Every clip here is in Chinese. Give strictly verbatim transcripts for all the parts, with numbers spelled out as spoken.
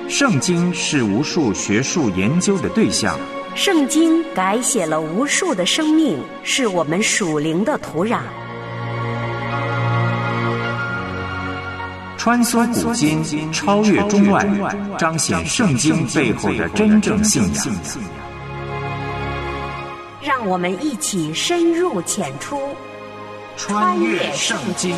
圣经是无数学术研究的对象， 圣经改写了无数的生命，是我们属灵的土壤。 穿梭古今，超越中外，彰显圣经背后的真正信仰。 让我们一起深入浅出， 穿越圣经。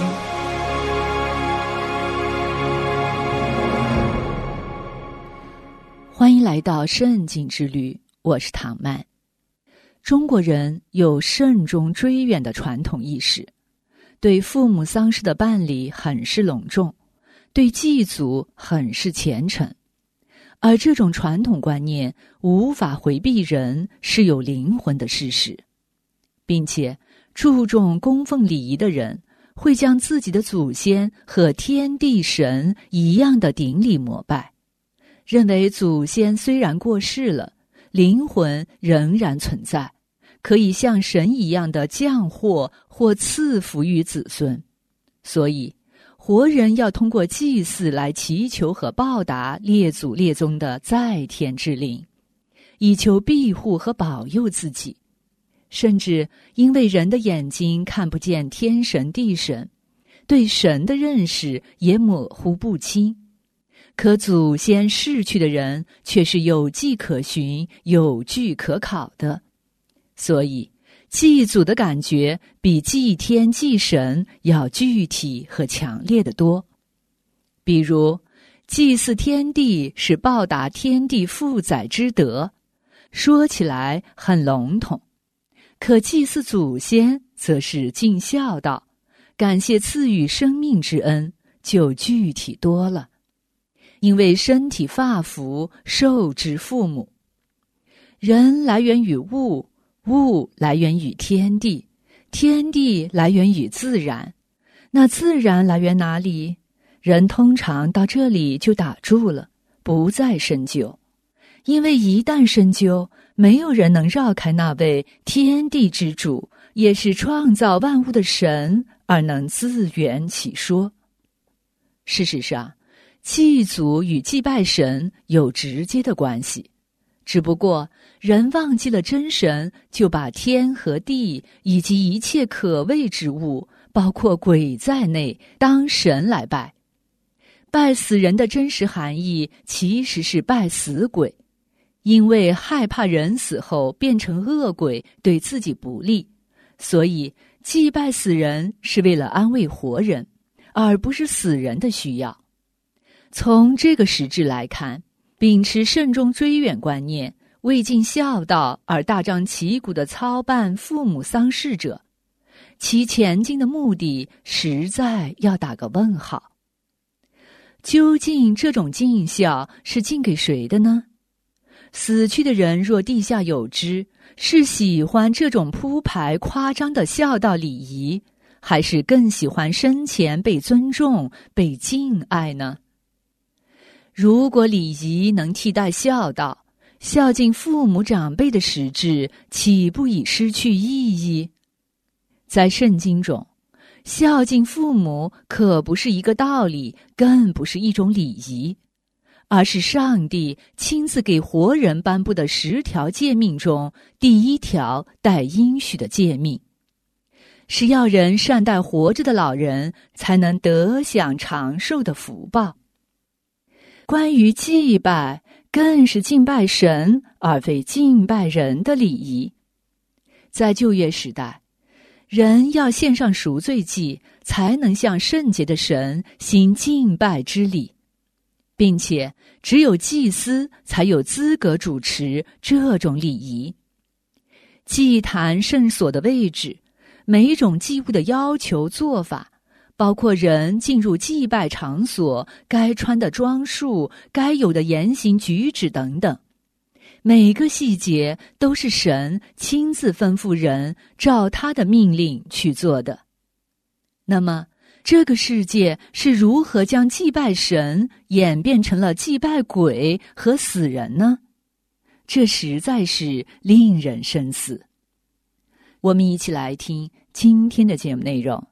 欢迎来到圣经之旅，我是唐曼。中国人有慎终追远的传统意识，对父母丧事的办理很是隆重，对祭祖很是虔诚。而这种传统观念无法回避人是有灵魂的事实，并且注重供奉礼仪的人会将自己的祖先和天地神一样的顶礼膜拜，认为祖先虽然过世了，灵魂仍然存在，可以像神一样的降祸或赐福于子孙。所以活人要通过祭祀来祈求和报答列祖列宗的在天之灵，以求庇护和保佑自己。甚至因为人的眼睛看不见天神地神，对神的认识也模糊不清，可祖先逝去的人却是有迹可循，有据可考的。所以祭祖的感觉比祭天祭神要具体和强烈得多。比如祭祀天地是报答天地负载之德，说起来很笼统，可祭祀祖先则是尽孝道，感谢赐予生命之恩，就具体多了。因为身体发肤受之父母，人来源于物，物来源于天地，天地来源于自然。那自然来源哪里？人通常到这里就打住了，不再深究。因为一旦深究，没有人能绕开那位天地之主，也是创造万物的神，而能自圆其说。事实上，祭祖与祭拜神有直接的关系，只不过人忘记了真神，就把天和地以及一切可畏之物，包括鬼在内，当神来拜。拜死人的真实含义其实是拜死鬼，因为害怕人死后变成恶鬼对自己不利，所以祭拜死人是为了安慰活人，而不是死人的需要。从这个实质来看，秉持慎终追远观念，为尽孝道而大张旗鼓地操办父母丧事者，其前进的目的实在要打个问号。究竟这种尽孝是尽给谁的呢？死去的人若地下有知，是喜欢这种铺排夸张的孝道礼仪，还是更喜欢生前被尊重、被敬爱呢？如果礼仪能替代孝道，孝敬父母长辈的实质岂不已失去意义？在圣经中，孝敬父母可不是一个道理，更不是一种礼仪，而是上帝亲自给活人颁布的十条诫命中第一条带应许的诫命，是要人善待活着的老人，才能得享长寿的福报。关于祭拜，更是敬拜神而非敬拜人的礼仪。在旧约时代，人要献上赎罪祭，才能向圣洁的神行敬拜之礼，并且只有祭司才有资格主持这种礼仪。祭坛圣所的位置，每一种祭物的要求做法，包括人进入祭拜场所该穿的装束、该有的言行举止等等，每个细节都是神亲自吩咐人照他的命令去做的。那么这个世界是如何将祭拜神演变成了祭拜鬼和死人呢？这实在是令人深思。我们一起来听今天的节目内容。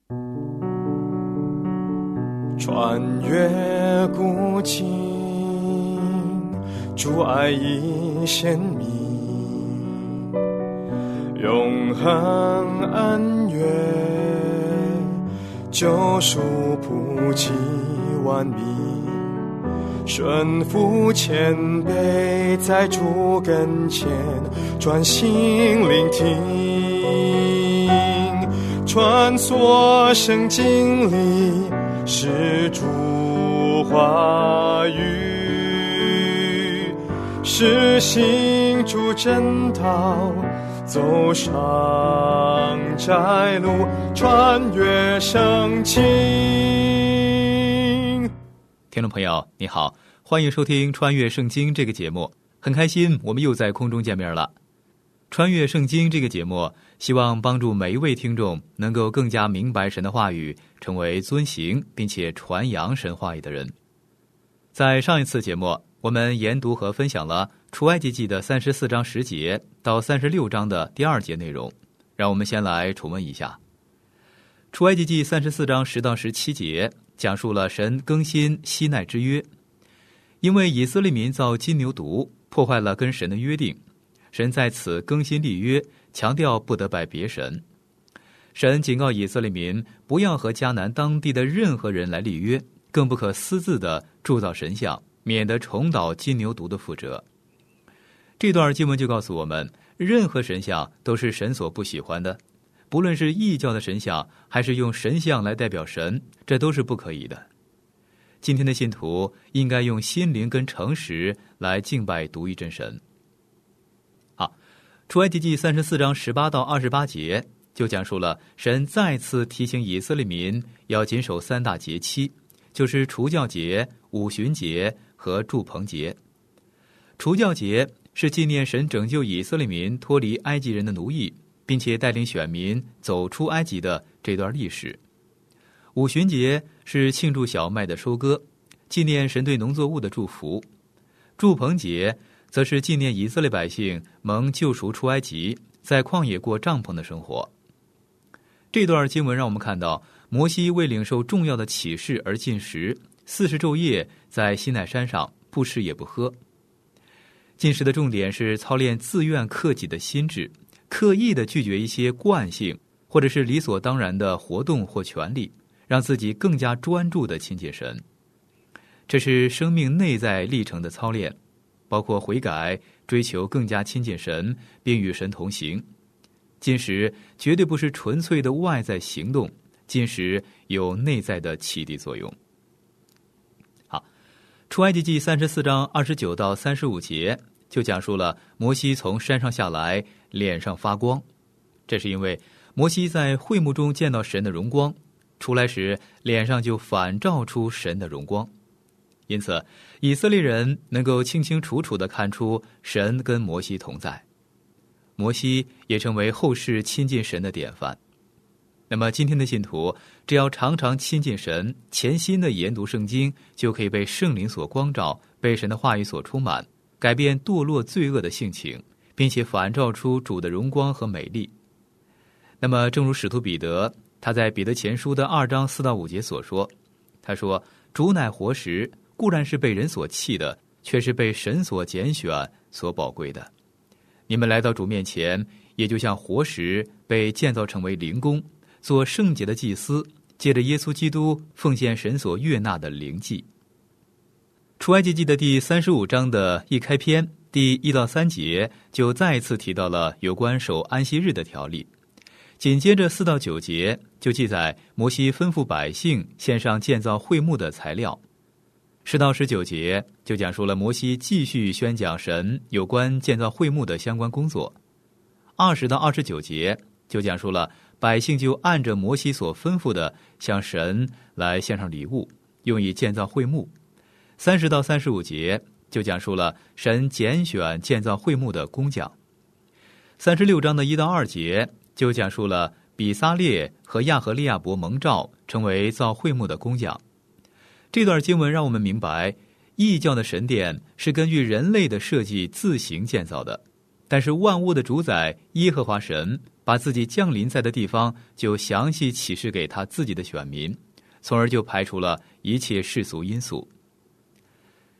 穿越古今， 主爱已显明，永恒恩怨，救赎普及万民，顺服谦卑，在主跟前专心聆听，穿梭圣经里是主话语，实行主真道，走上窄路，穿越圣经。 听众朋友你好，欢迎收听穿越圣经这个节目，很开心我们又在空中见面了。穿越圣经这个节目希望帮助每一位听众能够更加明白神的话语，成为遵行并且传扬神话语的人。在上一次节目，我们研读和分享了出埃及记的三十四章十节到三十六章的第二节内容，让我们先来重温一下。出埃及记三十四章十到十七节讲述了神更新西奈之约，因为以色列民造金牛犊，破坏了跟神的约定，神在此更新立约，强调不得拜别神。神警告以色列民不要和迦南当地的任何人来立约，更不可私自的铸造神像，免得重蹈金牛犊的覆辙。这段经文就告诉我们，任何神像都是神所不喜欢的，不论是异教的神像还是用神像来代表神，这都是不可以的。今天的信徒应该用心灵跟诚实来敬拜独一真神。好，出埃及记三十四章十八到二十八节就讲述了神再次提醒以色列民要谨守三大节期，就是除酵节、五旬节和住棚节。除酵节是纪念神拯救以色列民脱离埃及人的奴役，并且带领选民走出埃及的这段历史。五旬节是庆祝小麦的收割，纪念神对农作物的祝福。住棚节则是纪念以色列百姓蒙救赎出埃及，在旷野过帐篷的生活。这段经文让我们看到，摩西为领受重要的启示而禁食，四十昼夜在西奈山上不吃也不喝。禁食的重点是操练自愿克己的心智，刻意的拒绝一些惯性或者是理所当然的活动或权利，让自己更加专注的亲近神。这是生命内在历程的操练，包括悔改，追求更加亲近神，并与神同行。禁食绝对不是纯粹的外在行动，禁食有内在的启迪作用。好，出埃及记三十四章二十九到三十五节就讲述了摩西从山上下来，脸上发光。这是因为摩西在会幕中见到神的荣光，出来时脸上就反照出神的荣光，因此以色列人能够清清楚楚地看出神跟摩西同在。摩西也成为后世亲近神的典范。那么今天的信徒只要常常亲近神，潜心的研读圣经，就可以被圣灵所光照，被神的话语所充满，改变堕落罪恶的性情，并且反照出主的荣光和美丽。那么正如使徒彼得他在彼得前书的二章四到五节所说，他说，主乃活石，固然是被人所弃的，却是被神所拣选所宝贵的。你们来到主面前，也就像活石被建造成为灵宫，做圣洁的祭司，借着耶稣基督奉献神所悦纳的灵祭。出埃及记的第三十五章的一开篇第一到三节就再一次提到了有关守安息日的条例。紧接着四到九节就记载摩西吩咐百姓献上建造会幕的材料。十到十九节就讲述了摩西继续宣讲神有关建造会幕的相关工作。二十到二十九节就讲述了百姓就按着摩西所吩咐的向神来献上礼物，用以建造会幕。三十到三十五节就讲述了神拣选建造会幕的工匠。三十六章的一到二节就讲述了比撒列和亚和利亚伯蒙召成为造会幕的工匠。这段经文让我们明白，异教的神殿是根据人类的设计自行建造的，但是万物的主宰耶和华神把自己降临在的地方就详细启示给他自己的选民，从而就排除了一切世俗因素。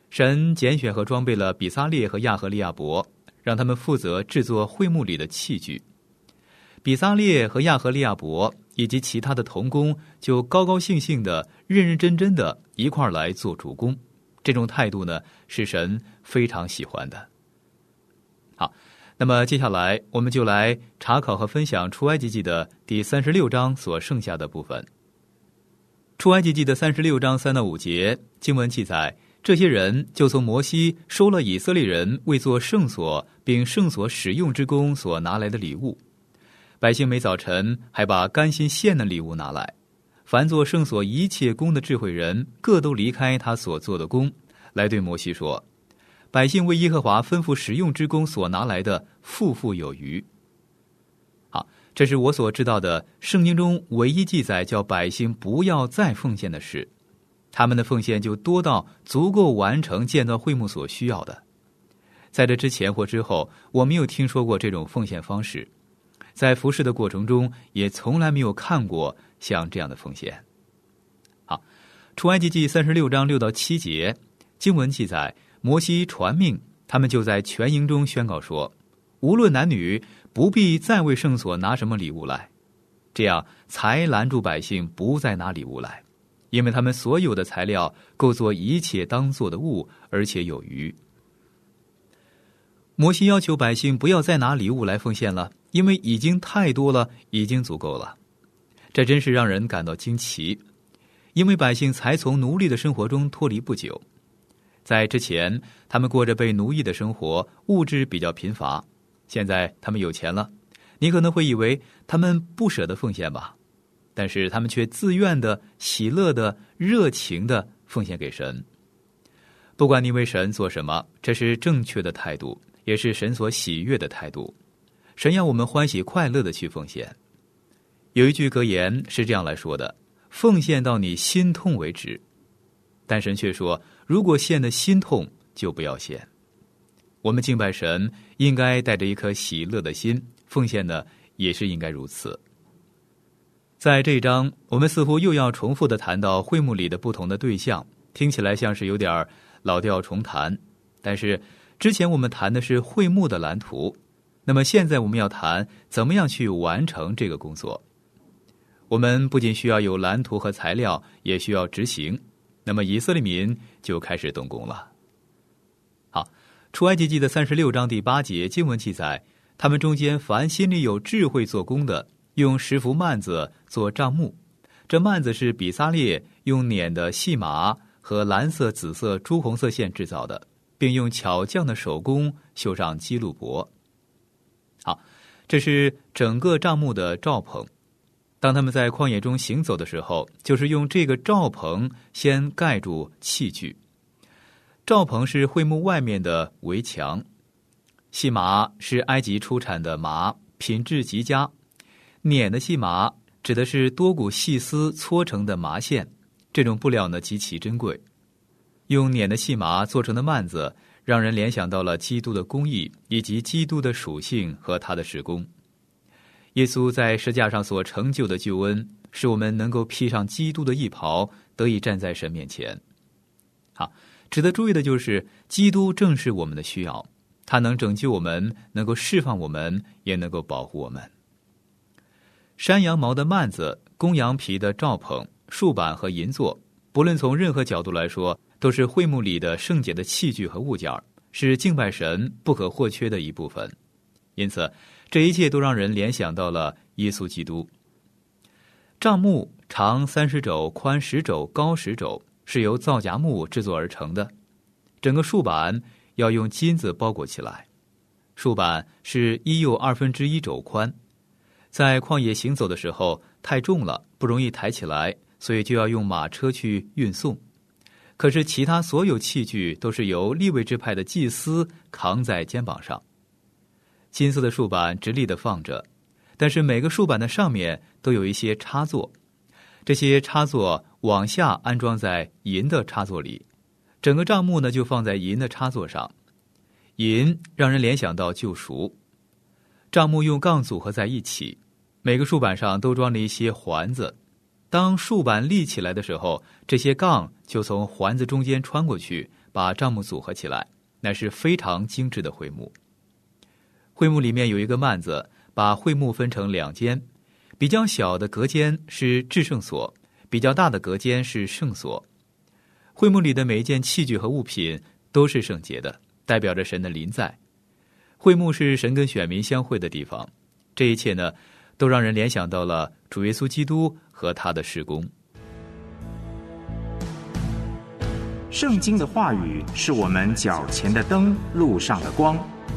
神拣选和装备了比撒列和亚和利亚伯，让他们负责制作会幕里的器具。比撒列和亚和利亚伯以及其他的同工就高高兴兴的、认认真真的一块儿来做主工。这种态度呢，是神非常喜欢的。好，那么接下来我们就来查考和分享出埃及记的第三十六章所剩下的部分。出埃及记的三十六章三到五节经文记载，这些人就从摩西收了以色列人为做圣所并圣所使用之功所拿来的礼物。百姓每早晨还把甘心献的礼物拿来，凡做圣所一切工的智慧人各都离开他所做的工，来对摩西说，百姓为耶和华吩咐使用之功所拿来的富富有余。好，这是我所知道的圣经中唯一记载叫百姓不要再奉献的事，他们的奉献就多到足够完成建造会幕所需要的。在这之前或之后，我没有听说过这种奉献方式，在服事的过程中也从来没有看过像这样的奉献。好，出埃及记三十六章六到七节经文记载，摩西传命，他们就在全营中宣告说，无论男女，不必再为圣所拿什么礼物来，这样才拦住百姓不再拿礼物来，因为他们所有的材料够做一切当做的物，而且有余。摩西要求百姓不要再拿礼物来奉献了，因为已经太多了，已经足够了。这真是让人感到惊奇，因为百姓才从奴隶的生活中脱离不久。在之前，他们过着被奴役的生活，物质比较贫乏。现在他们有钱了，你可能会以为他们不舍得奉献吧，但是他们却自愿的、喜乐的、热情的奉献给神。不管你为神做什么，这是正确的态度，也是神所喜悦的态度。神要我们欢喜快乐的去奉献。有一句格言是这样来说的，奉献到你心痛为止。但神却说，如果献的心痛，就不要献。我们敬拜神应该带着一颗喜乐的心，奉献呢也是应该如此。在这一章，我们似乎又要重复的谈到会幕里的不同的对象，听起来像是有点老调重弹。但是之前我们谈的是会幕的蓝图，那么现在我们要谈怎么样去完成这个工作。我们不仅需要有蓝图和材料，也需要执行。那么以色列民就开始动工了。好，出埃及记的三十六章第八节经文记载，他们中间凡心里有智慧做工的，用十幅幔子做帐幕。这幔子是比撒列用捻的细麻和蓝色、紫色、朱红色线制造的，并用巧匠的手工绣上基路伯。好，这是整个帐幕的罩棚。当他们在旷野中行走的时候，就是用这个罩棚先盖住器具。罩棚是会幕外面的围墙。细麻是埃及出产的麻，品质极佳。捻的细麻指的是多股细丝搓成的麻线，这种布料呢极其珍贵。用捻的细麻做成的幔子，让人联想到了基督的公义以及基督的属性和他的事工。耶稣在十字架上所成就的救恩，使我们能够披上基督的义袍，得以站在神面前。好，值得注意的就是，基督正是我们的需要，他能拯救我们，能够释放我们，也能够保护我们。山羊毛的幔子、公羊皮的罩棚、树板和银座，不论从任何角度来说，都是会幕里的圣洁的器具和物件，是敬拜神不可或缺的一部分。因此这一切都让人联想到了耶稣基督。帐幕长三十肘，宽十肘，高十肘，是由皂荚木制作而成的。整个树板要用金子包裹起来。树板是一又二分之一肘宽。在旷野行走的时候太重了，不容易抬起来，所以就要用马车去运送。可是其他所有器具都是由利未支派的祭司扛在肩膀上。金色的树板直立地放着，但是每个树板的上面都有一些插座，这些插座往下安装在银的插座里，整个帐幕呢就放在银的插座上。银让人联想到救赎。帐幕用杠组合在一起，每个树板上都装了一些环子。当树板立起来的时候，这些杠就从环子中间穿过去， 把帐幕组合起来，那是非常精致的会幕。会幕里面有一个幔子，把会幕分成两间，比较小的隔间是至圣所，比较大的隔间是圣所。会幕里的每一件器具和物品都是圣洁的，代表着神的临在。会幕是神跟选民相会的地方，这一切呢，都让人联想到了主耶稣基督和他的事工。 圣经的话语是我们脚前的灯，路上的光。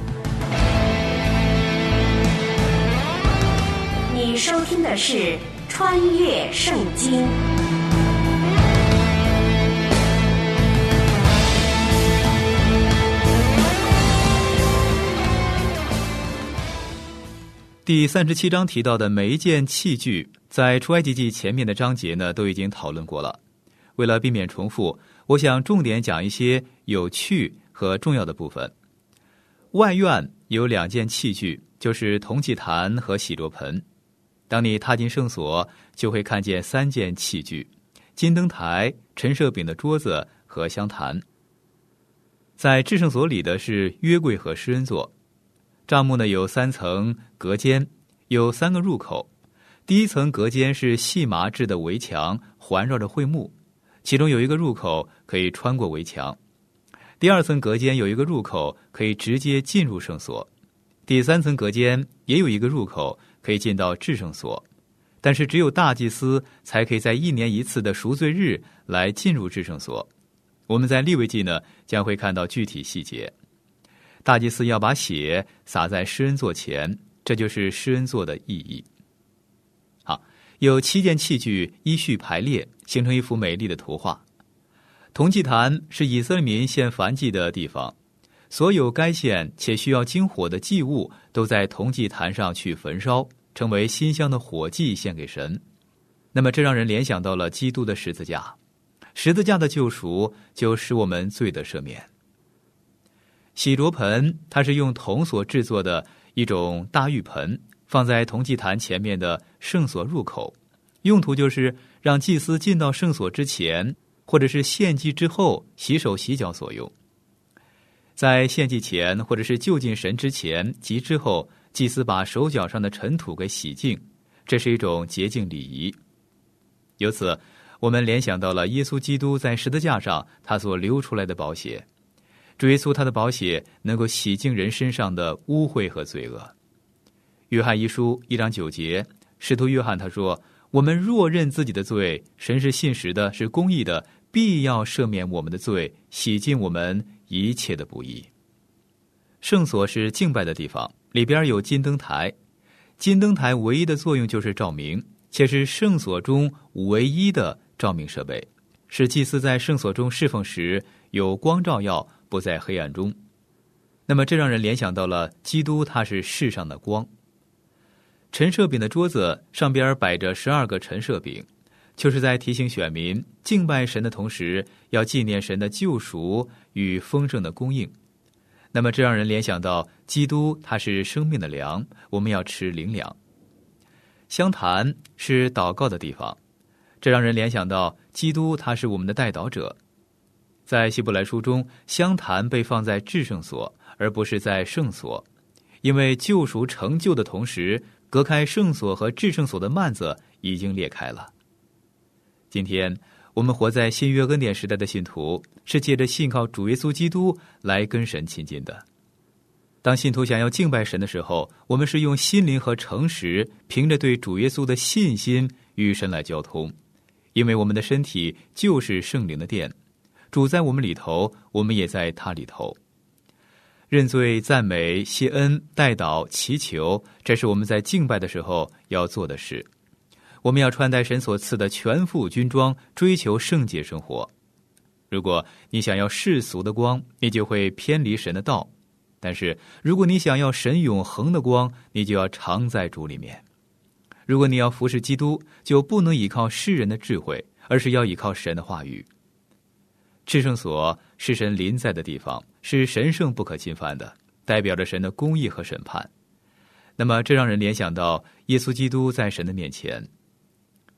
你收听的是《穿越圣经》。 第三十七章提到的每一件器具，在出埃及记前面的章节呢都已经讨论过了。为了避免重复，我想重点讲一些有趣和重要的部分。外院有两件器具，就是铜祭坛和洗濯盆。当你踏进圣所，就会看见三件器具：金灯台、陈设饼的桌子和香坛。在至圣所里的是约柜和施恩座。帐幕呢有三层隔间，有三个入口。第一层隔间是细麻制的围墙，环绕着会幕，其中有一个入口可以穿过围墙。第二层隔间有一个入口，可以直接进入圣所。第三层隔间也有一个入口，可以进到至圣所，但是只有大祭司才可以在一年一次的赎罪日来进入至圣所。我们在利未记呢将会看到具体细节。大祭司要把血洒在施恩座前，这就是施恩座的意义。好，有七件器具依序排列，形成一幅美丽的图画。铜祭坛是以色列民献燔祭的地方，所有该献且需要经火的祭物都在铜祭坛上去焚烧，成为馨香的火祭献给神。那么这让人联想到了基督的十字架，十字架的救赎就使我们罪得赦免。洗濯盆，它是用铜所制作的一种大浴盆，放在铜祭坛前面的圣所入口，用途就是让祭司进到圣所之前，或者是献祭之后洗手洗脚所用。在献祭前或者是就近神之前及之后，祭司把手脚上的尘土给洗净，这是一种洁净礼仪。由此我们联想到了耶稣基督在十字架上他所流出来的宝血。主耶稣他的宝血能够洗净人身上的污秽和罪恶。约翰一书一章九节，使徒约翰他说，我们若认自己的罪，神是信实的，是公义的，必要赦免我们的罪，洗净我们一切的不义。圣所是敬拜的地方，里边有金灯台。金灯台唯一的作用就是照明，且是圣所中唯一的照明设备，使祭司在圣所中侍奉时有光照耀，不在黑暗中。那么这让人联想到了基督他是世上的光。陈设饼的桌子上边摆着十二个陈设饼，就是在提醒选民敬拜神的同时，要纪念神的救赎与丰盛的供应。那么这让人联想到基督他是生命的粮，我们要吃灵粮。香坛是祷告的地方，这让人联想到基督他是我们的代祷者。在希伯来书中，香坛被放在至圣所，而不是在圣所，因为救赎成就的同时，隔开圣所和至圣所的幔子已经裂开了。今天我们活在新约恩典时代的信徒，是借着信靠主耶稣基督来跟神亲近的。当信徒想要敬拜神的时候，我们是用心灵和诚实，凭着对主耶稣的信心与神来交通，因为我们的身体就是圣灵的殿，主在我们里头，我们也在他里头。认罪、赞美、谢恩、代祷、祈求，这是我们在敬拜的时候要做的事。我们要穿戴神所赐的全副军装，追求圣洁生活。如果你想要世俗的光，你就会偏离神的道；但是如果你想要神永恒的光，你就要常在主里面。如果你要服侍基督，就不能依靠世人的智慧，而是要依靠神的话语。至圣所是神临在的地方，是神圣不可侵犯的，代表着神的公义和审判。那么这让人联想到耶稣基督在神的面前。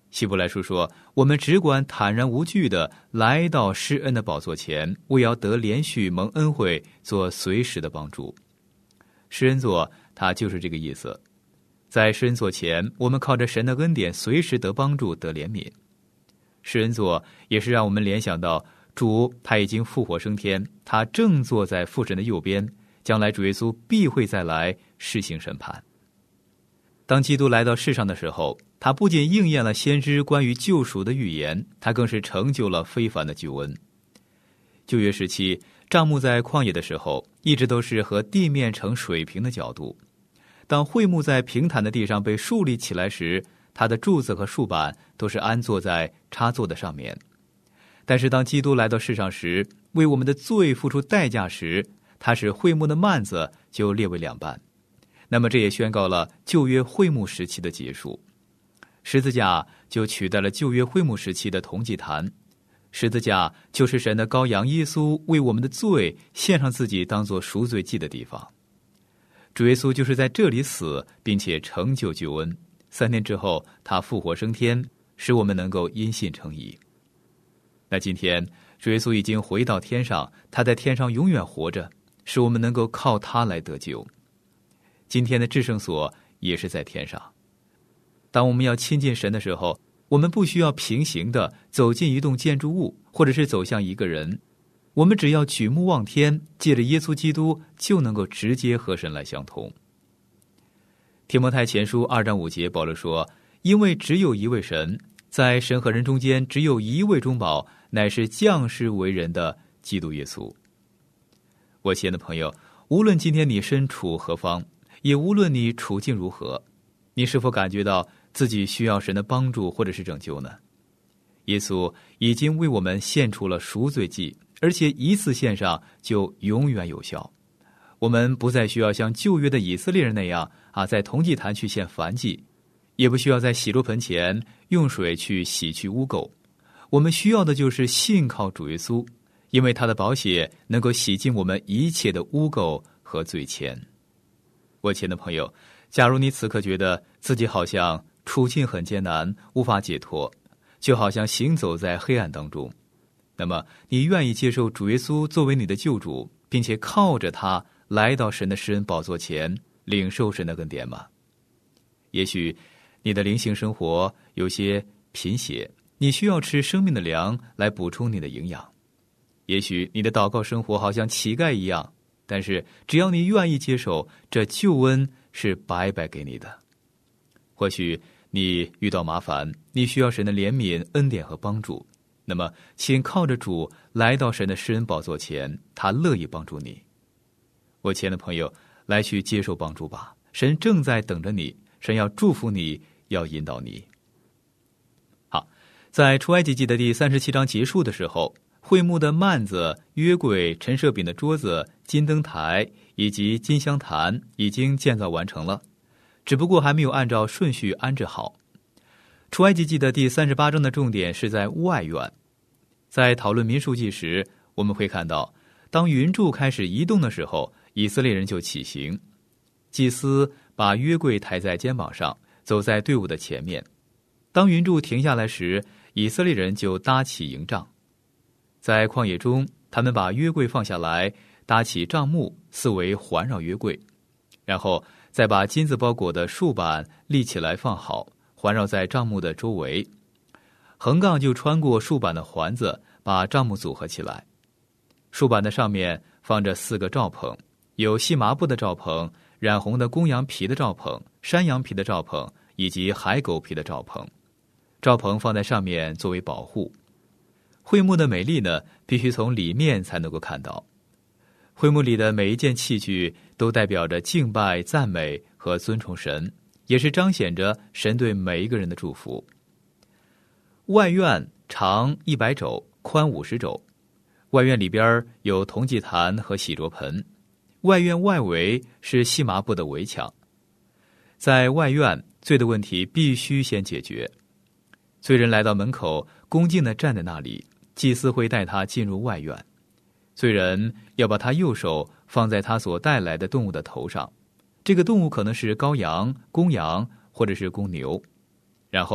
希伯来书说，我们只管坦然无惧地来到施恩的宝座前，为要得连续蒙恩惠，做随时的帮助。施恩座它就是这个意思。在施恩座前，我们靠着神的恩典随时得帮助，得怜悯。施恩座也是让我们联想到主他已经复活升天，他正坐在父神的右边，将来主耶稣必会再来施行审判。当基督来到世上的时候，他不仅应验了先知关于救赎的预言，他更是成就了非凡的救恩。旧约时期，帐幕在旷野的时候，一直都是和地面成水平的角度。当会幕在平坦的地上被竖立起来时，它的柱子和竖板都是安坐在插座的上面。但是当基督来到世上时，为我们的罪付出代价时，他使会幕的幔子就裂为两半。那么这也宣告了旧约会幕时期的结束。十字架就取代了旧约会幕时期的铜祭坛。十字架就是神的羔羊耶稣为我们的罪献上自己当作赎罪祭的地方。主耶稣就是在这里死，并且成就救恩。三天之后，他复活升天，使我们能够因信称义。那今天主耶稣已经回到天上，他在天上永远活着，使我们能够靠他来得救。今天的至圣所也是在天上。当我们要亲近神的时候，我们不需要平行的走进一栋建筑物，或者是走向一个人，我们只要举目望天，借着耶稣基督就能够直接和神来相通。提摩太前书二章五节，保罗说，因为只有一位神，在神和人中间只有一位中保，乃是降世为人的基督耶稣。我亲爱的朋友，无论今天你身处何方，也无论你处境如何，你是否感觉到自己需要神的帮助或者是拯救呢？耶稣已经为我们献出了赎罪祭，而且一次献上就永远有效。我们不再需要像旧约的以色列人那样啊，在铜祭坛去献燔祭，也不需要在洗濯盆前用水去洗去污垢。我们需要的就是信靠主耶稣，因为他的宝血能够洗净我们一切的污垢和罪愆。我亲爱的朋友，假如你此刻觉得自己好像处境很艰难，无法解脱，就好像行走在黑暗当中，那么你愿意接受主耶稣作为你的救主，并且靠着他来到神的施恩宝座前，领受神的恩典吗？也许你的灵性生活有些贫血，你需要吃生命的粮来补充你的营养。也许你的祷告生活好像乞丐一样，但是只要你愿意接受，这救恩是白白给你的。或许你遇到麻烦，你需要神的怜悯、恩典和帮助，那么请靠着主来到神的施恩宝座前，他乐意帮助你。我亲爱的朋友，来去接受帮助吧，神正在等着你，神要祝福你，要引导你。好，在出埃及记的第三十七章结束的时候，会幕的幔子、约柜、陈设饼的桌子、金灯台以及金香坛已经建造完成了，只不过还没有按照顺序安置好。出埃及记的第三十八章的重点是在外院。在讨论民数记时，我们会看到，当云柱开始移动的时候，以色列人就起行。祭司把约柜抬在肩膀上，走在队伍的前面。当云柱停下来时，以色列人就搭起营帐。在旷野中，他们把约柜放下来，搭起帐幕，四围环绕约柜，然后再把金子包裹的竖板立起来放好，环绕在帐幕的周围。横杠就穿过竖板的环子，把帐幕组合起来。竖板的上面放着四个罩棚，有细麻布的罩棚、染红的公羊皮的罩棚、山羊皮的罩棚以及海狗皮的罩棚。罩棚放在上面作为保护。会幕的美丽呢，必须从里面才能够看到。会幕里的每一件器具都代表着敬拜、赞美和尊崇神，也是彰显着神对每一个人的祝福。外院长一百肘，宽五十肘。外院里边有铜祭坛和洗濯盆。外院外围是细麻布的围墙。在外院，罪的问题必须先解决。罪人来到门口，恭敬地站在那里，祭司会带他进入外院。罪人要把他右手放在他所带来的动物的头上，这个动物可能是羔羊、公羊或者是公牛，然后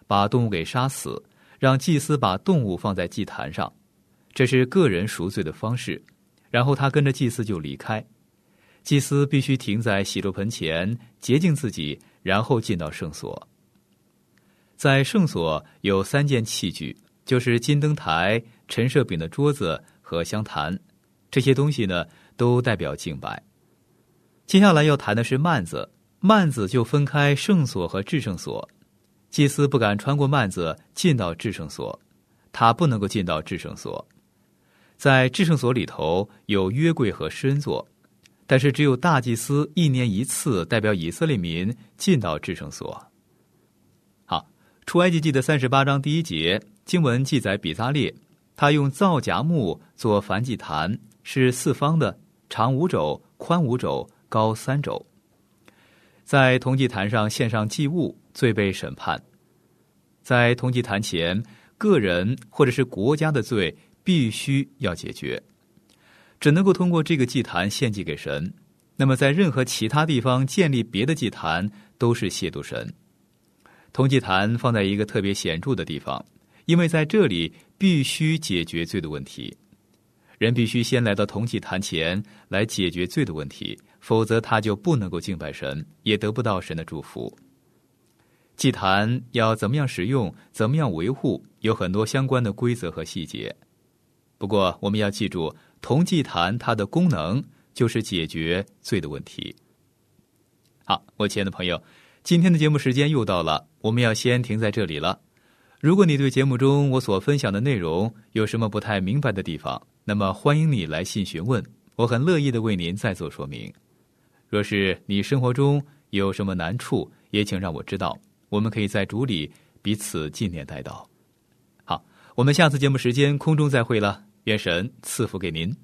把动物给杀死，让祭司把动物放在祭坛上，这是个人赎罪的方式。然后他跟着祭司就离开。祭司必须停在洗濯盆前洁净自己，然后进到圣所。在圣所有三件器具，就是金灯台、陈设饼的桌子和香坛，这些东西呢都代表敬拜。接下来要谈的是幔子，幔子就分开圣所和至圣所。祭司不敢穿过幔子进到至圣所，他不能够进到至圣所。在至圣所里头有约柜和施恩座，但是只有大祭司一年一次代表以色列民进到至圣所。好，出埃及记的三十八章第一节经文记载，比撒列他用皂荚木做燔祭坛，是四方的，长五肘，宽五肘，高三肘。在铜祭坛上献上祭物，罪被审判。在铜祭坛前，个人或者是国家的罪必须要解决，只能够通过这个祭坛献祭给神。那么在任何其他地方建立别的祭坛都是亵渎神。铜祭坛放在一个特别显著的地方，因为在这里必须解决罪的问题。人必须先来到铜祭坛前来解决罪的问题，否则他就不能够敬拜神，也得不到神的祝福。祭坛要怎么样使用，怎么样维护，有很多相关的规则和细节。不过我们要记住，铜祭坛它的功能就是解决罪的问题。好，我亲爱的朋友，今天的节目时间又到了，我们要先停在这里了。如果你对节目中我所分享的内容有什么不太明白的地方，那么欢迎你来信询问，我很乐意的为您再做说明。若是你生活中有什么难处，也请让我知道，我们可以在主里彼此纪念代祷。好，我们下次节目时间空中再会了，愿神赐福给您。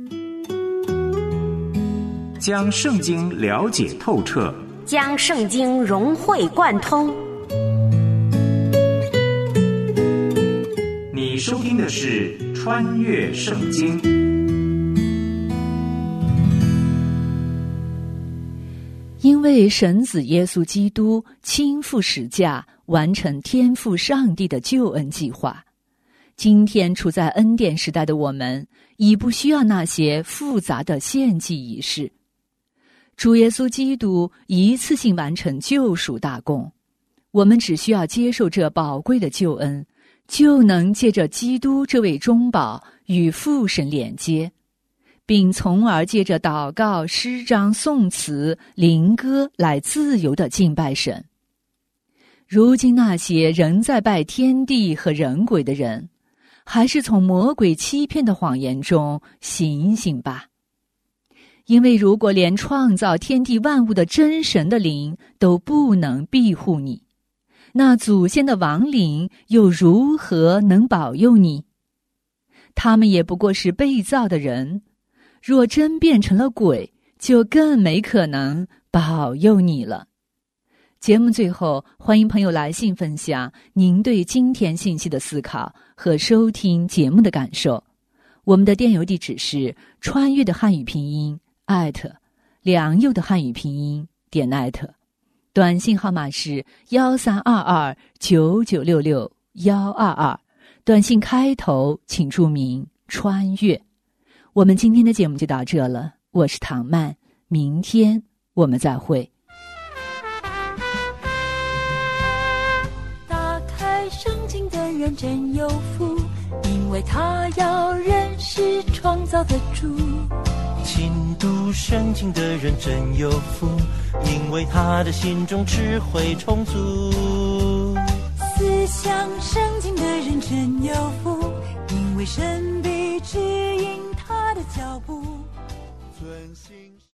将圣经了解透彻， 将圣经融会贯通。 你收听的是《穿越圣经》。 因为神子耶稣基督亲赴十架，完成天父上帝的救恩计划，今天处在恩典时代的我们，已不需要那些复杂的献祭仪式。主耶稣基督一次性完成救赎大功，我们只需要接受这宝贵的救恩，就能借着基督这位中保与父神连接，并从而借着祷告、诗章、颂词、灵歌来自由地敬拜神。如今那些仍在拜天地和人鬼的人，还是从魔鬼欺骗的谎言中醒醒吧。因为如果连创造天地万物的真神的灵都不能庇护你，那祖先的亡灵又如何能保佑你？他们也不过是被造的人，若真变成了鬼，就更没可能保佑你了。节目最后，欢迎朋友来信分享您对今天信息的思考和收听节目的感受。我们的电邮地址是穿越的汉语拼音艾特良佑的汉语拼音点艾特，短信号码是幺三二二九九六六幺二二，短信开头请注明穿越。我们今天的节目就到这了，我是唐曼，明天我们再会。 打开圣经的人真有福，因为他要认识创造的主。 勤读圣经的人真有福，因为他的心中智慧充足。 思想圣经的人真有福，因为神必指引他的脚步。 遵行